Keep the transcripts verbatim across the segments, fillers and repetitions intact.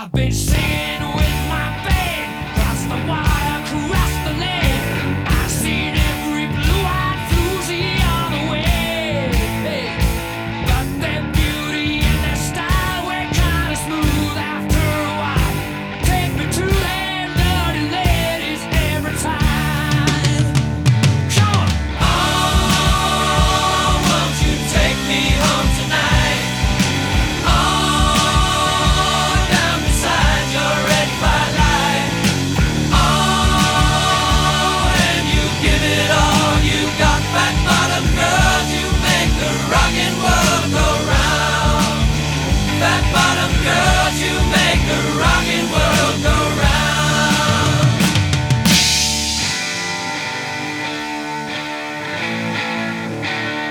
I've been singing with my band across the water, across the land. I've seen every blue-eyed floozy on the way. But their beauty and their style were kinda smooth after a while. Take me to them dirty ladies every time. Come on! Oh, won't you take me home tonight?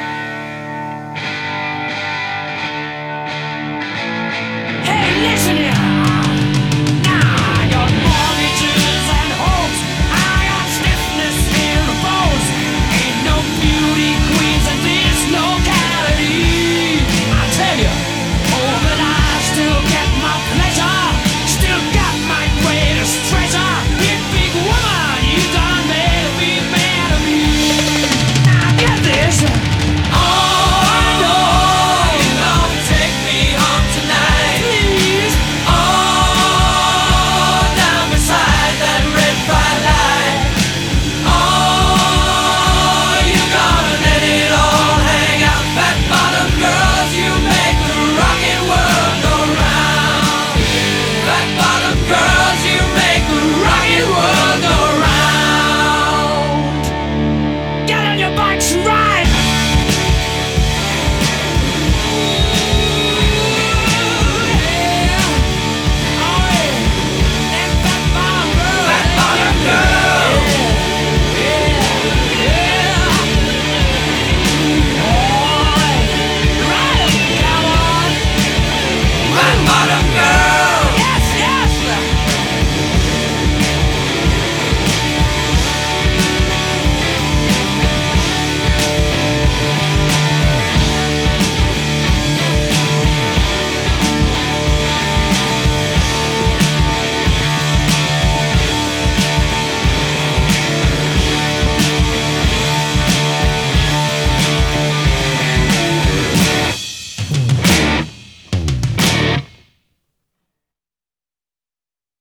Listen here.